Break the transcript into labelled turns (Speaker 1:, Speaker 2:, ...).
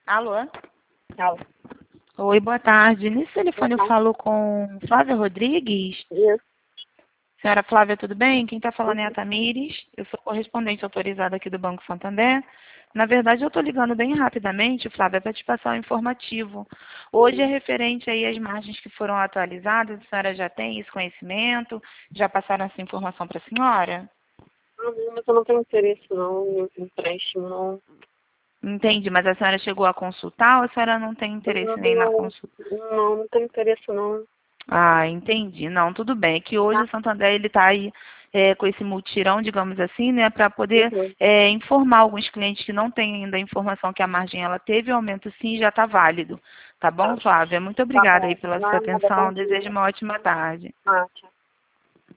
Speaker 1: Alô?
Speaker 2: Alô.
Speaker 1: Oi, boa tarde. Nesse telefone eu
Speaker 2: Uhum.
Speaker 1: falo com Flávia Rodrigues.
Speaker 2: Isso.
Speaker 1: Senhora Flávia, tudo bem? Quem está falando é a Tamires. Eu sou correspondente autorizada aqui do Banco Santander. Na verdade, eu estou ligando bem rapidamente, Flávia, para te passar um informativo. Hoje é referente aí às margens que foram atualizadas. A senhora já tem esse conhecimento? Já passaram essa informação para a senhora?
Speaker 2: Ah, não, mas eu não tenho interesse não em empréstimo, não.
Speaker 1: Entende, mas a senhora chegou a consultar ou a senhora não tem interesse nem na
Speaker 2: Não,
Speaker 1: consulta?
Speaker 2: não tenho interesse não.
Speaker 1: Ah, entendi. Não, tudo bem. É que hoje
Speaker 2: Tá?
Speaker 1: o Santander ele está aí com esse mutirão, digamos assim, né, para poder
Speaker 2: Uhum.
Speaker 1: informar alguns clientes que não têm ainda a informação que a margem ela teve, o aumento sim já está válido. Tá bom,
Speaker 2: Tá.
Speaker 1: Flávia? Muito
Speaker 2: Tá
Speaker 1: obrigada aí
Speaker 2: bom.
Speaker 1: pela sua
Speaker 2: Nada, bom
Speaker 1: atenção. Desejo
Speaker 2: dia.
Speaker 1: uma ótima tarde.
Speaker 2: Ah, tchau.